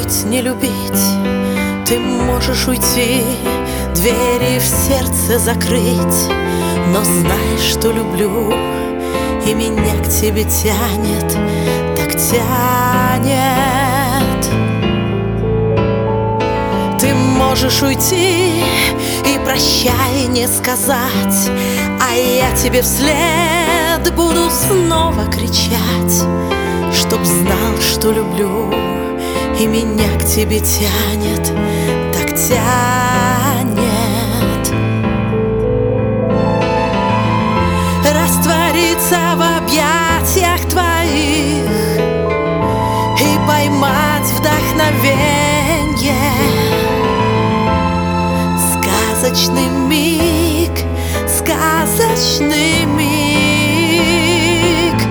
любить, не любить. Ты можешь уйти, двери в сердце закрыть, но знай, что люблю, и меня к тебе тянет, так тянет. Ты можешь уйти и прощай не сказать, а я тебе вслед буду снова кричать, чтоб знал, что люблю, и меня к тебе тянет, так тянет. Раствориться в объятиях твоих и поймать вдохновенье. Сказочный миг, сказочный миг.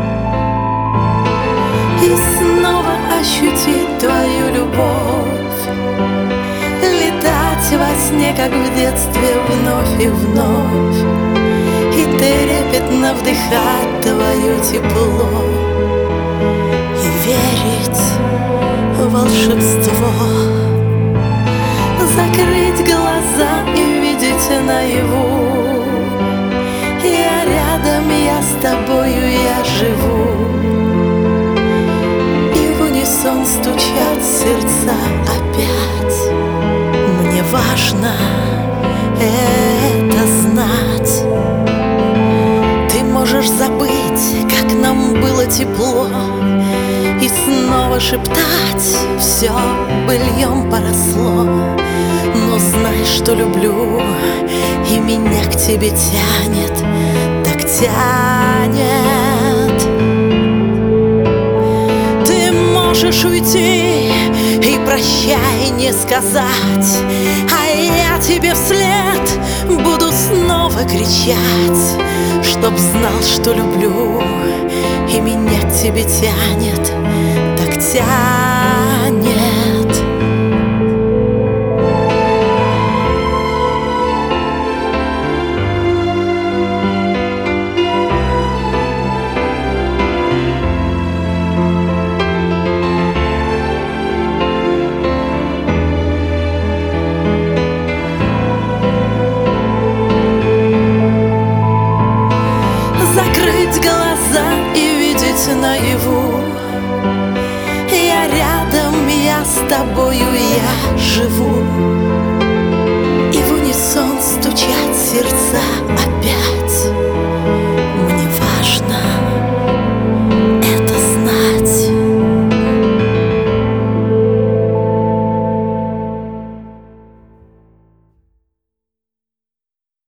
И снова ощутить твою любовь, летать во сне, как в детстве, вновь и вновь, и трепетно вдыхать твое тепло и верить в волшебство. Закрыть глаза и видеть наяву: я рядом, я с тобою, я живу. И в унисон стучат сердца опять. Мне важно это знать. Ты можешь забыть, как нам было тепло, и снова шептать: все быльем поросло. Но знай, что люблю, и меня к тебе тянет, так тянет. Ты можешь уйти и прощай не сказать, а я тебе вслед буду снова кричать, чтоб знал, что люблю, и меня к тебе тянет, так тянет. Закрыть глаза и видеть наяву: я рядом, я с тобою, я живу.